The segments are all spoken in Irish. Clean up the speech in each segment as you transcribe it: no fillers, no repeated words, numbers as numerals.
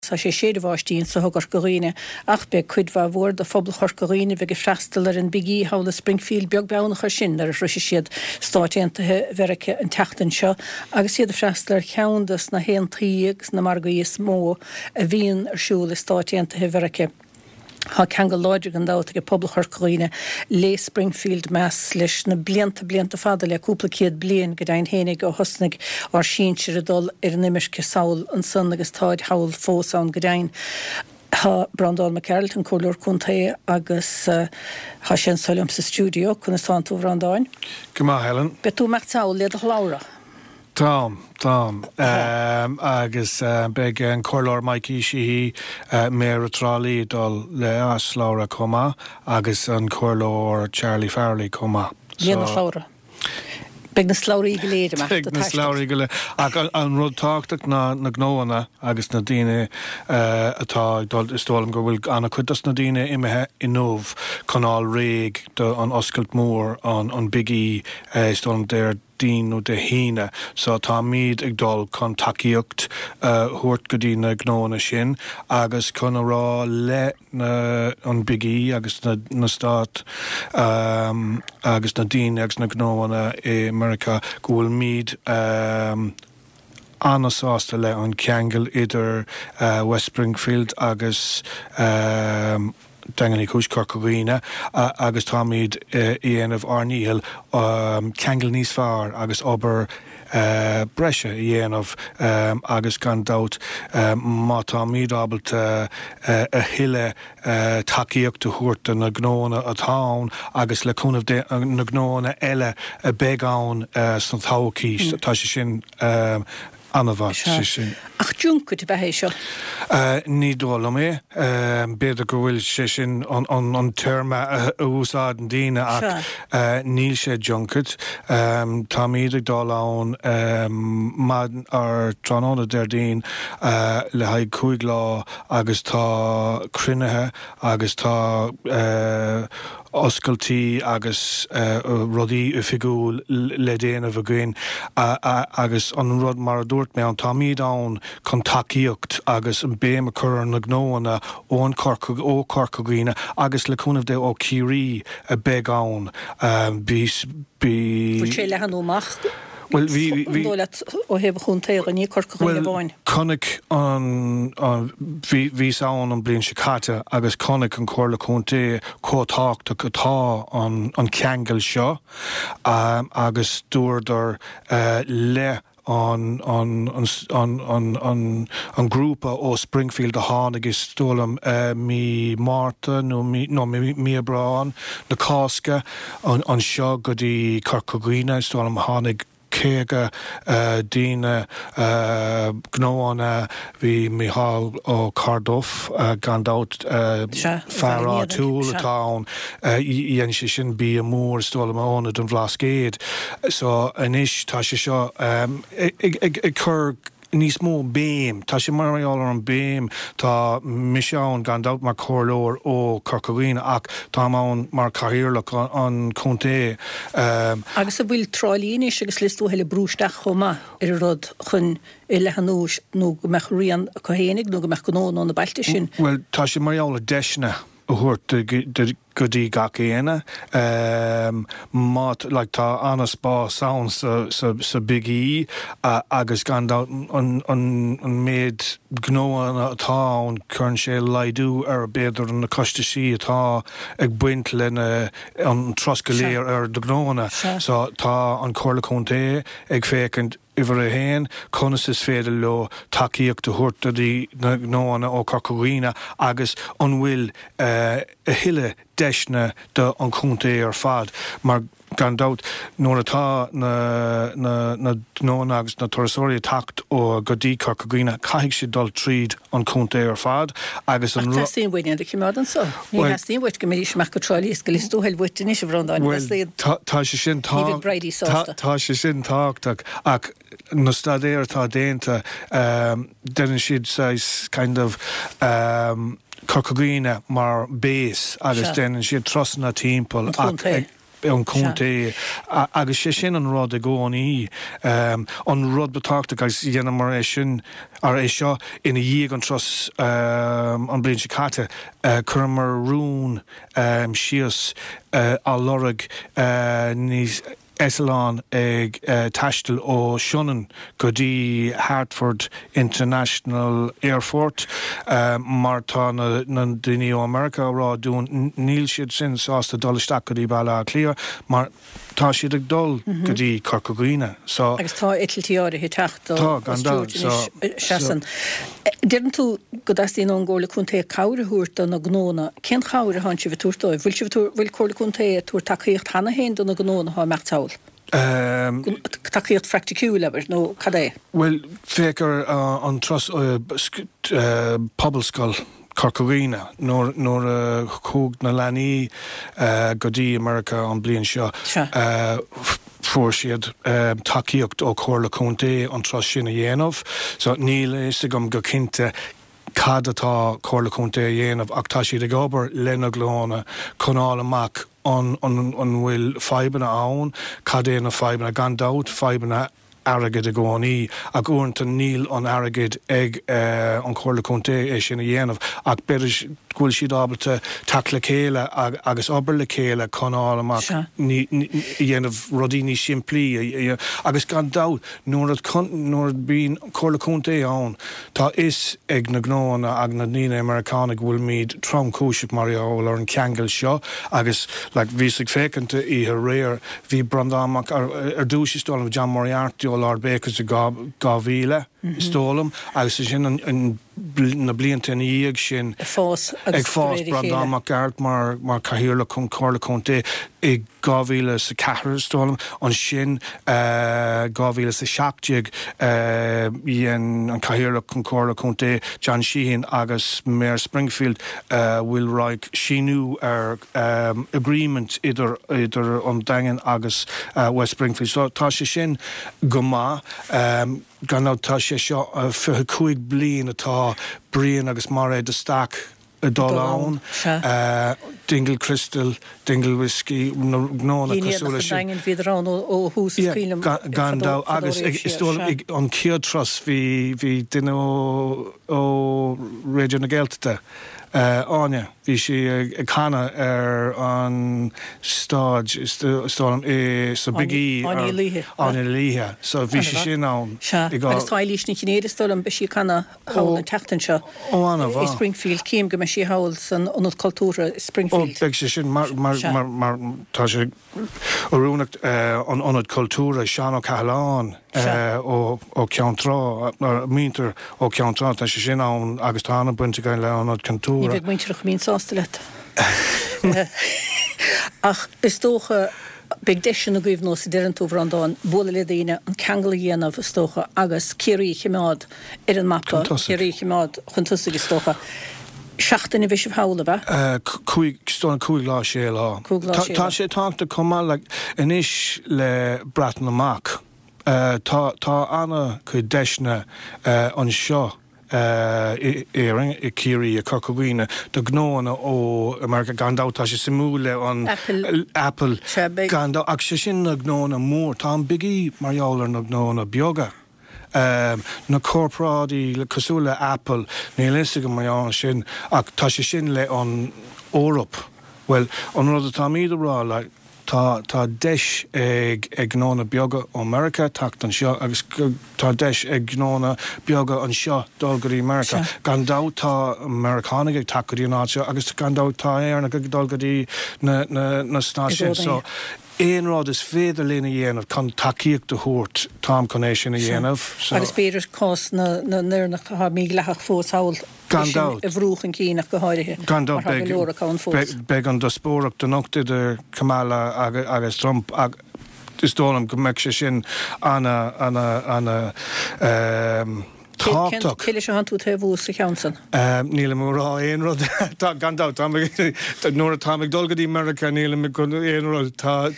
sa sé séidirhhaistín sa thugar goghine ach be cuidhha bhór de phobal chur goghine bheith freistal ar an bigí hála Springfield beag beannach ar sin ar ruisi siad stáitiantathe Verice an teachtain seo agus siad a freistal ar cheandas na héan tríag na margaí is mó a bhíon ar siúla stáitiantathe Verice. Tá cheanga láidir an dáta go pobl churcóine le Springfield meas leis na blianta fada le cúpla céad blian go dain hénig ó hosnig ar sínsir a dul ar an imiisce saoil an son agus táid hail fósán go dain. Tá Brandal McCarroll an cóúir chuntaí agus há sin solim sa stúdio chun is táú Brandáin. Gymá Helen. Be tú mecht saoil le a Laura? Tom. Agus beg an cóir Mikey si mé a trálí dul le as Laura comma agus an cóir Charlie Farley comma. Léana Laura. Beg na sláirí go léide me. Beg na sláirí go le. Ag an rud táchtach na gnóana agus na daine atá istólam go bhfuil anna chuidas na daine imethe inómh canál réig an oscailt mór an bigí istólam déir dín ó de híine, so tá míad ag dul chun takeíocht thuairt go dtí na gnóna sin, agus chun rá le an bigí agus na stát agus na dín agus na gnóna i America go bhfuil míad anasásta le an ceangal idir West Springfield agus Danganí Cúis Corcogine agus támíd íanamh arníhil ceangal níos fearr agus obair breise íanamh agus gan dát má támíd ábalt a hiile takeíochta thuairta na gnóna a tán agus le cúnamh na gnóna eile a beagán san tácís tá sé sin anamhá sin. Ach dúnca te bheith seo? Ní dóla mé, beidir go bhfuil sé sin an terma a úsáid an daine ach níl sé junkad. Tá míad ag dálán mad ar tránána déirdaoin le haid 5 lá agus tá cruinnithe agus tá oscailtí agus rudaí a fiúil le déanamh a gcuin agus an rud mar a dúirt mé an tá míad ann chun takeíocht agus an béim a chur na gnóna ó Corcogine agus le cúnamh de ó Cirí a beagán bí Bhfuil sé lehanúach? Well, ó hebh chuntaí a ní Corcogine bháin. Connic bhí saon an blion sicáte agus connic an cóir le chuntaí cótáachta go tá an ceangal seo agus dúirdar le an grúpa ó Springfield a hánig is stólam mí Marta nó mí Brán na Cásca an seo go dtí Corcogine stólam hánig céga díine gnóána bhí Michal ó Cardiff gandát fearrá túl atá dhéan sé sin bí a mór stóla mána don bhlascéad so inis tá sé seo ag chur níos mó béim, tá sé marall an béim tá miseán gandát mar chorlóir ó Corcogine ach tá mán mar cahirirlach an chuntaí. Agus a bhfuil trálíine agus listú heile brúisteach chomá ar rud chun i lehanúis nó go meach rian a cohénig nó go meach gnóna na bailte sin. Well, tá sé marall a deisna a thuirt go dtí gach éana má like tá anas bá saon sa Big E agus gandát an méid gnóan atá an chun sé leidú ar beidir an na costaí atá ag buint lena an troscaléir ar do gnóna so tá an cóir le chuntaí ag fécint iver a héin, conas is féidir le takeíocht a thuirta dí na gnóna ó Corcogine agus an bhfuil a hiile deisne de an chuntaí ar fad, mar gandát nóair atá na gnóna agus na torasóirí tacht ó go dtí Corcogine caiigh sé dul tríd an chuntaí ar fad agus an Tá síon bhaine de cimad an so. Ní hasíon bhaid go mééis meach go trálís go listú heil bhaite níos bhrandáin. Tá sé sin tá sé sin táchtach ach na stadéir tá déanta dean siad sais kind of Corcogine mar base agus dean siad trosna timppel an cúnta agus sé sin an rud a gcónaí an rud betáachta agus dhéanam mar é sin ar é seo ina dhéag an tros an blin se caite chur mar rún sios á lorug níos Esalán ag taistil ó Shannon go dtí Hartford International Airport mar tá na duine ó America rá dún níl siad sin sásta dolisteach go dtí bailla clia mar tá siad ag dul go dtí Corcaghoine. Agus tá itltí áirithe teachta tá gandál seasan. Deireann tú go dtí an ggóla chunta cabhra thuirta na gnóna cén cabhra háin si bh túirtáid bhfuil cóla chunta túir takeíocht hana héin do na gnóna há meachtáil. Takeíocht fracticú lebar nó cad é? Well, fécar an tros pobalscoil Corcaghoine nóair cúg na leanaí go dtí America an bliain seo fuair siad takeíocht ó chomhairla chunta an tros sin a dhéanamh, so níl is go cinnte cad atá chomhairla chunta a dhéanamh ach tá siad ag obair lena glóna chunáil amach an bhfuil feibanna ann, cad é na feibanna gandát feibanna airgid a gcónaí ach uaireanta níl an airgid ag an chomhairla chunta é sin a dhéanamh ach beidir gúil siad ábalta take le chéile agus obair le chéile chunáil amach dhéanamh rodíní simplí agus gandát nuair bíon chomhairla chunta ann tá is ag na gnóna ag na daoine Americánach bhfuil míad trom-cúiseach marall ar an ceangail seo agus bhí ag fécinta ihe réir bhí brandámach ar dúis istólam John Moriarty ó Lord Baker's a gábhíle istólam agus sin na blianta na dhéag sin ag fás brandámach gart mar caithíorla chun chomhairla chunta i gábhíle sa cethir istólam an sin gábhíle sa seachtaigh dhéan an caithíorla chun chomhairla chunta John Sheehan agus Mayor Springfield bhfuil raig sinú ar agreement idir an dagan agus West Springfield. So tá sé sin go maith gannátá sé seo 45 bliain atá brian agus mar é de stack a dul ann dingle crystal, dingle whiskey gnóna cosúla sin viidirrán ó hús gandá agus istóil an ciadtras hí duine ó réidir na Gaeltachta áine bhí si ag chana ar an stáid istólam sa bigí áine líthe so bhí si sin ann agus tá líos na cinéad istólam be si chana hail an teachtain seo i Springfield céim go me si hail san anad cultúra Springfield beag sé sin mar tá sé orúnacht an anad cultúra Seán ó Cahalán ó Ceantrá míntar ó Ceantrá tá sé sin ann agus tá anna buinte gain le anad cultúra Ní bheith muinteach mín sásta le. Ach is tócha beag deisian na gcuimh nó sa deireann tú bhrandáin bula le daoine an ceangal dhéanamh is tócha agus céirí chiimeád ar an mappa céirí chiimeád chun tusa is tócha. Seachtain bhí sibh hála bheith? Cúig lá sé lá. Tá sé táachta cumá le inis le bratan amach. Tá anna chu deisna an seo éing I cíirí a Corcaghoine do gnóna ó America gandátá sé simúle an Apple gandá ach sé sin na gnóna mór tá an bigí marall ar na gnóna beaga. Na corprádaí le cosúla Apple ní liste go mar sin ach tá sé sin le an Órap. Well, an rud atá míad rá le tá deis ag gnóna beaga ó America tacht an seo agus tá deis ag gnóna beaga an seo dulgarí America. Gandá tá Americánach ag takeí an áte agus gandá tá éarna go dulgarí na stáisisin. So éon rád is féidir léna dhéanamh chun takeíocht do thuirt tám conéis sin a dhéanamh. Agus beidir cás na nuirnach ha mí lethach fós hail Gandát. A bhrúchan cíach go háirithe. Gandát beag an dospóraach do nochtaidir Kamala agus Trump is dólam go meic sé sin anna táach. Céile se hanú the bhús sa cheansan? Níla mórá éon rud gandát nuair atá ag dulgadí America níla me go éon rud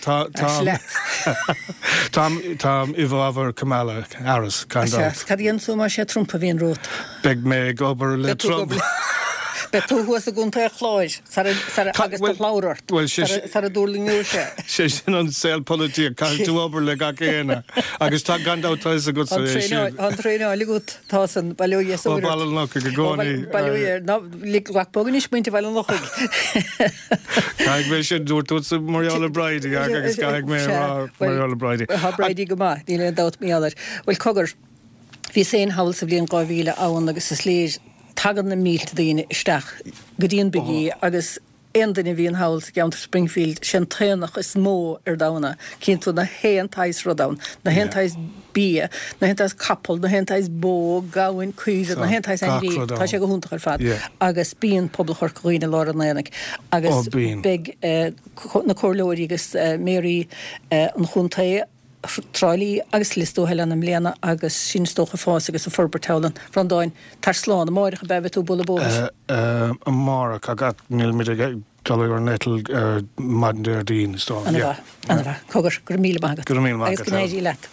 tá i bhábhar Kamala Harris gandát. Cadíonn sú mar sé Trump a bhíon rót. Beag mé gobar le Trump. Be tú huas a gúnta chláid agus láirt a dúlingú sé. sé sin an selpolítí caiú obair le ga céna agus tá gandátá a go an tréála gut tá an bailúé ball go gcónaí líhapógan is muinte bhile nach Caig mé sé dúirtú sa Mariola Brady agus caig mé Mariola Brady. Brady go má ní le dat míalir. Bhfuil cogur hí sé hail sa bblion 2000 ann agus is léir tagan na míl daine isteach go dtíon begí agus Endin hí an hail geantar Springfield sin ténach is mó dána cinnú na héantáis rodáin, na héantáis bí, na héantáis capal, na héantáis bó, gahain cuiide, na héantáis an bí, tá sé go húntaach ar fad. Agus bíon pobl chorcaíine lá an naananig. Agus big na cóirlóirí agus Mary an chuntaí Trálí agus listú heile am léana agus sin stocha fás agus a forbertálan frandáin tar sláán a máiricha bebetú bula bóis. Marach a gat níl mid ar netal madan dín stá. Anna bheith, cogur gur míle mágad. Gur míle mágad. Agus gnéirí leit.